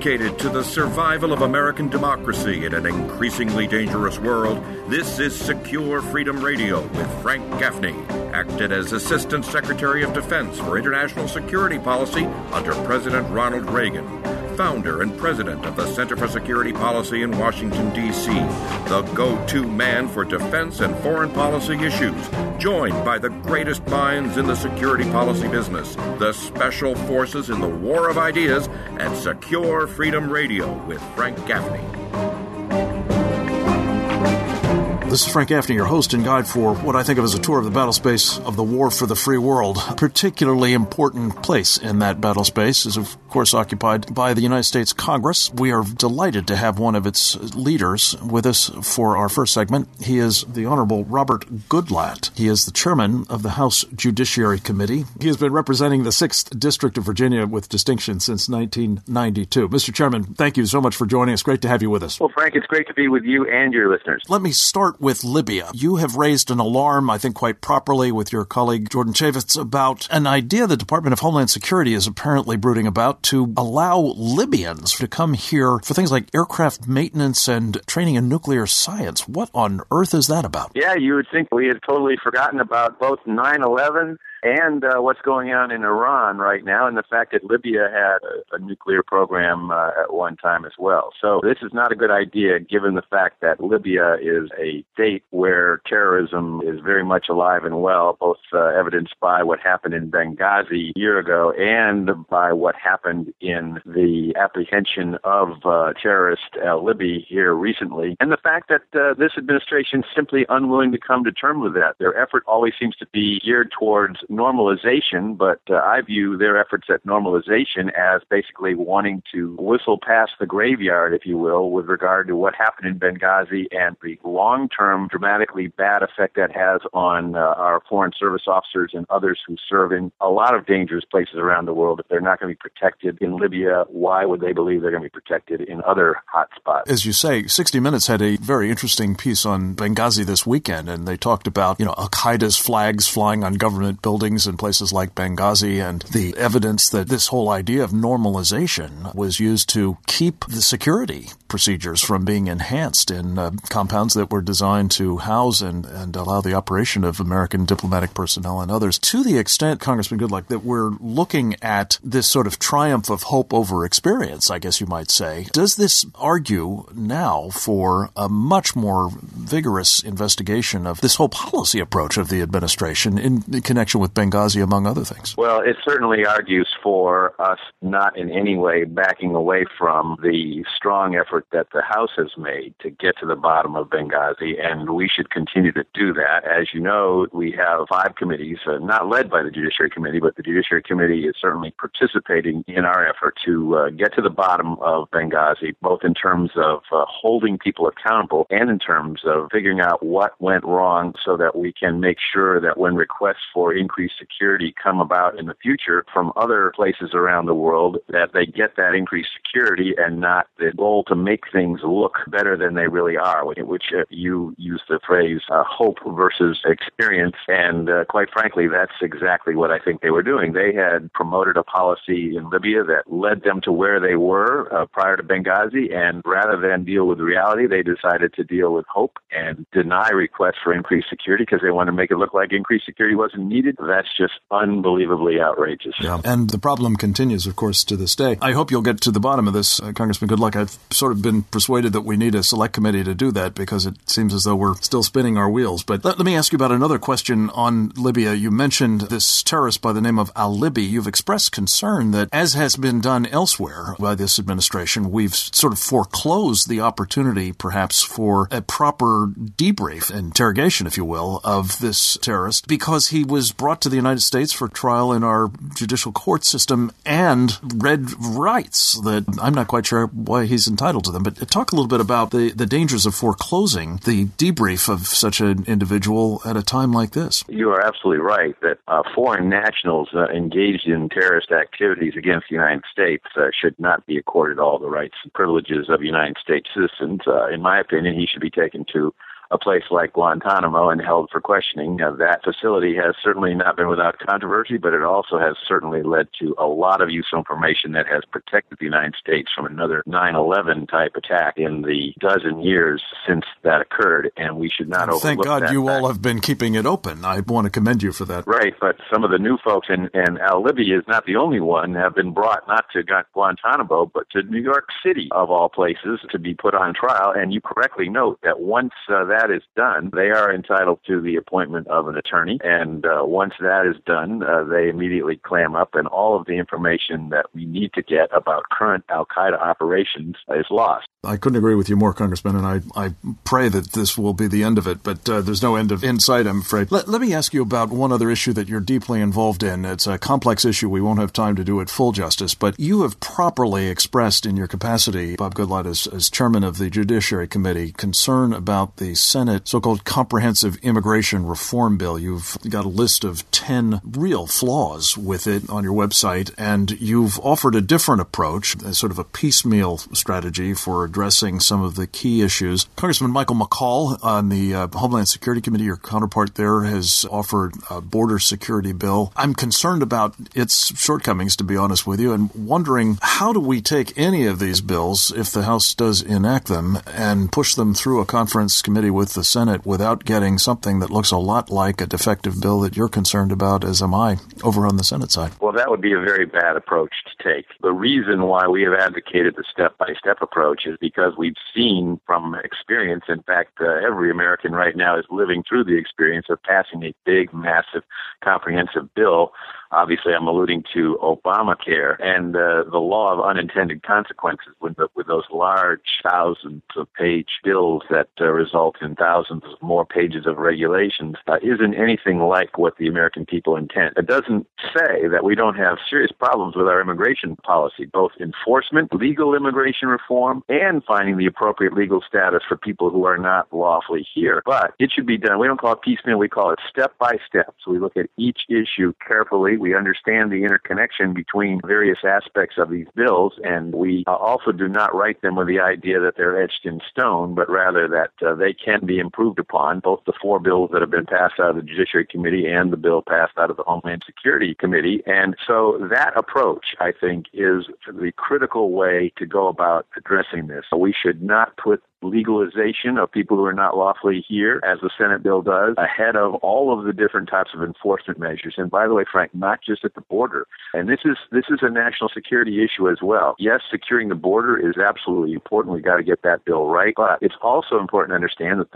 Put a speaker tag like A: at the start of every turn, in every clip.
A: Dedicated to the survival of American democracy in an increasingly dangerous world, this is Secure Freedom Radio with Frank Gaffney, acted as Assistant Secretary of Defense for International Security Policy under President Ronald Reagan, founder and president of the Center for Security Policy in Washington, D.C., the go-to man for defense and foreign policy issues, joined by the greatest minds in the security policy business, the special forces in the war of ideas, and Secure Freedom Radio with Frank Gaffney.
B: This is Frank Gaffney, your host and guide for what I think of as a tour of the battle space of the war for the free world. A particularly important place in that battle space is, of course, occupied by the United States Congress. We are delighted to have one of its leaders with us for our first segment. He is the Honorable Robert Goodlatte. He is the chairman of the House Judiciary Committee. He has been representing the 6th District of Virginia with distinction since 1992. Mr. Chairman, thank you so much for joining us. Great to have you with us.
C: Well, Frank, it's great to be with you and your listeners.
B: Let me start with Libya. You have raised an alarm, I think quite properly, with your colleague Jordan Chavez about an idea the Department of Homeland Security is apparently brooding about to allow Libyans to come here for things like aircraft maintenance and training in nuclear science. What on earth is that about?
C: Yeah, you would think we had totally forgotten about both 9/11 and what's going on in Iran right now, and the fact that Libya had a nuclear program at one time as well. So this is not a good idea, given the fact that Libya is a state where terrorism is very much alive and well, both evidenced by what happened in Benghazi a year ago and by what happened in the apprehension of terrorist al-Libi here recently, and the fact that this administration is simply unwilling to come to terms with that. Their effort always seems to be geared towards normalization, but I view their efforts at normalization as basically wanting to whistle past the graveyard, if you will, with regard to what happened in Benghazi and the long-term dramatically bad effect that has on our foreign service officers and others who serve in a lot of dangerous places around the world. If they're not going to be protected in Libya, why would they believe they're going to be protected in other hot spots?
B: As you say, 60 Minutes had a very interesting piece on Benghazi this weekend, and they talked about, Al-Qaeda's flags flying on government buildings in places like Benghazi, and the evidence that this whole idea of normalization was used to keep the security procedures from being enhanced in compounds that were designed to house and allow the operation of American diplomatic personnel and others. To the extent, Congressman Goodlatte, that we're looking at this sort of triumph of hope over experience, I guess you might say, does this argue now for a much more vigorous investigation of this whole policy approach of the administration in connection with Benghazi, among other things?
C: Well, it certainly argues for us not in any way backing away from the strong effort that the House has made to get to the bottom of Benghazi, and we should continue to do that. As you know, we have 5 committees, not led by the Judiciary Committee, but the Judiciary Committee is certainly participating in our effort to get to the bottom of Benghazi, both in terms of holding people accountable and in terms of figuring out what went wrong so that we can make sure that when requests for increased security come about in the future from other places around the world, that they get that increased security and not the goal to make things look better than they really are, which you use the phrase hope versus experience. And quite frankly, that's exactly what I think they were doing. They had promoted a policy in Libya that led them to where they were prior to Benghazi, and rather than deal with reality, they decided to deal with hope and deny requests for increased security because they want to make it look like increased security wasn't needed. That's just unbelievably outrageous.
B: Yeah. And the problem continues, of course, to this day. I hope you'll get to the bottom of this, Congressman Goodlatte. I've sort of been persuaded that we need a select committee to do that because it seems as though we're still spinning our wheels. But let me ask you about another question on Libya. You mentioned this terrorist by the name of al-Libi. You've expressed concern that, as has been done elsewhere by this administration, we've sort of foreclosed the opportunity, perhaps, for a proper debrief, interrogation, if you will, of this terrorist because he was brought to the United States for trial in our judicial court system and read rights that I'm not quite sure why he's entitled to them. But talk a little bit about the dangers of foreclosing the debrief of such an individual at a time like this.
C: You are absolutely right that foreign nationals engaged in terrorist activities against the United States should not be accorded all the rights and privileges of United States citizens. In my opinion, he should be taken to a place like Guantanamo and held for questioning. That facility has certainly not been without controversy, but it also has certainly led to a lot of useful information that has protected the United States from another 9/11 type attack in the dozen years since that occurred, and we should not overlook that.
B: Thank God you
C: fact.
B: all have been keeping it open. I want to commend you for that.
C: Right, but some of the new folks, and Al-Libi is not the only one, have been brought not to Guantanamo, but to New York City, of all places, to be put on trial. And you correctly note that once that is done, they are entitled to the appointment of an attorney. And once that is done, they immediately clam up, and all of the information that we need to get about current al-Qaeda operations is lost.
B: I couldn't agree with you more, Congressman, and I pray that this will be the end of it, but there's no end in sight, I'm afraid. Let me ask you about one other issue that you're deeply involved in. It's a complex issue. We won't have time to do it full justice, but you have properly expressed in your capacity, Bob Goodlatte, as chairman of the Judiciary Committee, concern about the Senate so-called Comprehensive Immigration Reform Bill. You've got a list of 10 real flaws with it on your website, and you've offered a different approach, a sort of a piecemeal strategy for addressing some of the key issues. Congressman Michael McCaul on the Homeland Security Committee, your counterpart there, has offered a border security bill. I'm concerned about its shortcomings, to be honest with you, and wondering how do we take any of these bills, if the House does enact them, and push them through a conference committee with the Senate without getting something that looks a lot like a defective bill that you're concerned about, as am I, over on the Senate side?
C: Well, that would be a very bad approach to take. The reason why we have advocated the step-by-step approach is because we've seen from experience, in fact, every American right now is living through the experience of passing a big, massive, comprehensive bill. Obviously, I'm alluding to Obamacare and the law of unintended consequences with those large thousands of page bills that result in thousands of more pages of regulations isn't anything like what the American people intend. It doesn't say that we don't have serious problems with our immigration policy, both enforcement, legal immigration reform, and finding the appropriate legal status for people who are not lawfully here. But it should be done. We don't call it piecemeal. We call it step by step. So we look at each issue carefully. We understand the interconnection between various aspects of these bills, and we also do not write them with the idea that they're etched in stone, but rather that they can be improved upon, both the 4 bills that have been passed out of the Judiciary Committee and the bill passed out of the Homeland Security Committee. And so that approach, I think, is the critical way to go about addressing this. So we should not put legalization of people who are not lawfully here, as the Senate bill does, ahead of all of the different types of enforcement measures. And by the way, Frank, not just at the border. And this is a national security issue as well. Yes, securing the border is absolutely important. We've got to get that bill right. But it's also important to understand that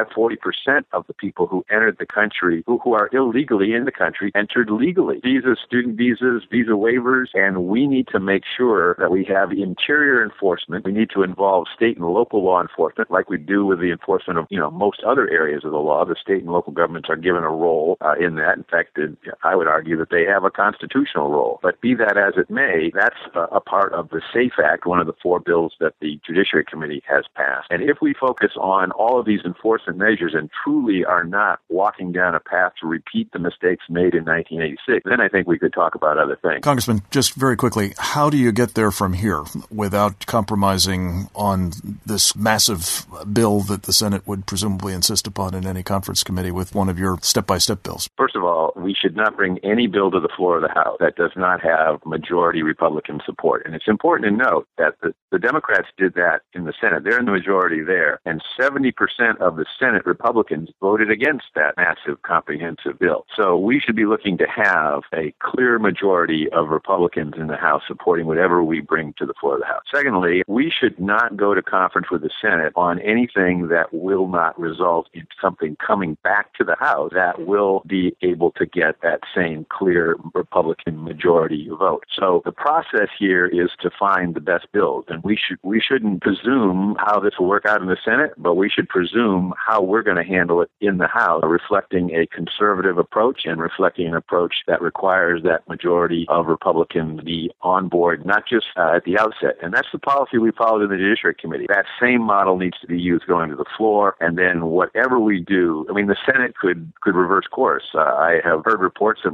C: 35-40% of the people who entered the country, who are illegally in the country, entered legally. Visas, student visas, visa waivers, and we need to make sure that we have interior enforcement. We need to involve state and local law enforcement, like we do with the enforcement of, most other areas of the law. The state and local governments are given a role in that. In fact, I would argue that they have a constitutional role. But be that as it may, that's a part of the SAFE Act, one of the 4 bills that the Judiciary Committee has passed. And if we focus on all of these enforcement measures and truly are not walking down a path to repeat the mistakes made in 1986, then I think we could talk about other things.
B: Congressman, just very quickly, how do you get there from here without compromising on this massive bill that the Senate would presumably insist upon in any conference committee with one of your step-by-step bills?
C: First of all, we should not bring any bill to the floor of the House that does not have majority Republican support. And it's important to note that the Democrats did that in the Senate. They're in the majority there. And 70% of the Senate Republicans voted against that massive comprehensive bill. So we should be looking to have a clear majority of Republicans in the House supporting whatever we bring to the floor of the House. Secondly, we should not go to conference with the Senate on anything that will not result in something coming back to the House that will be able to get that same clear Republican majority vote. So the process here is to find the best bills, and we shouldn't presume how this will work out in the Senate, but we should presume how we're going to handle it in the House, reflecting a conservative approach and reflecting an approach that requires that majority of Republicans be on board, not just at the outset. And that's the policy we followed in the Judiciary Committee. That same model needs to be used going to the floor, and then whatever we do, the Senate could reverse course. I have heard reports that Marco Rubio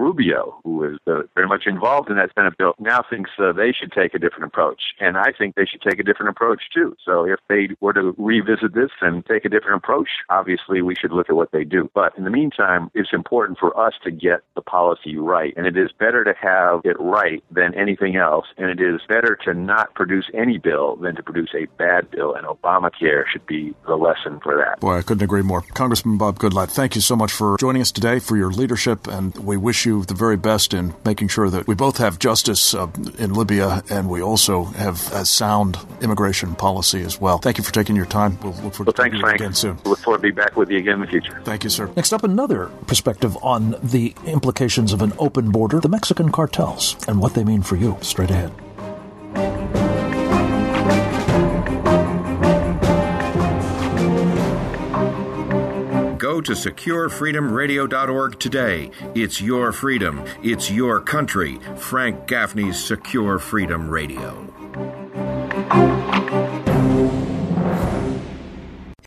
C: Rubio, who is very much involved in that Senate bill, now thinks they should take a different approach. And I think they should take a different approach, too. So if they were to revisit this and take a different approach, obviously we should look at what they do. But in the meantime, it's important for us to get the policy right. And it is better to have it right than anything else. And it is better to not produce any bill than to produce a bad bill. And Obamacare should be the lesson for that.
B: Boy, I couldn't agree more. Congressman Bob Goodlatte, thank you so much for joining us today, for your leadership, and we wish you the very best in making sure that we both have justice in Libya and we also have a sound immigration policy as well. Thank you for taking your time. We'll look forward to talking to you again soon.
C: Look forward to be back with you again in the future.
B: Thank you, sir.
D: Next up, another perspective on the implications of an open border, the Mexican cartels, and what they mean for you. Straight ahead.
A: Go to SecureFreedomRadio.org today. It's your freedom. It's your country. Frank Gaffney's Secure Freedom Radio.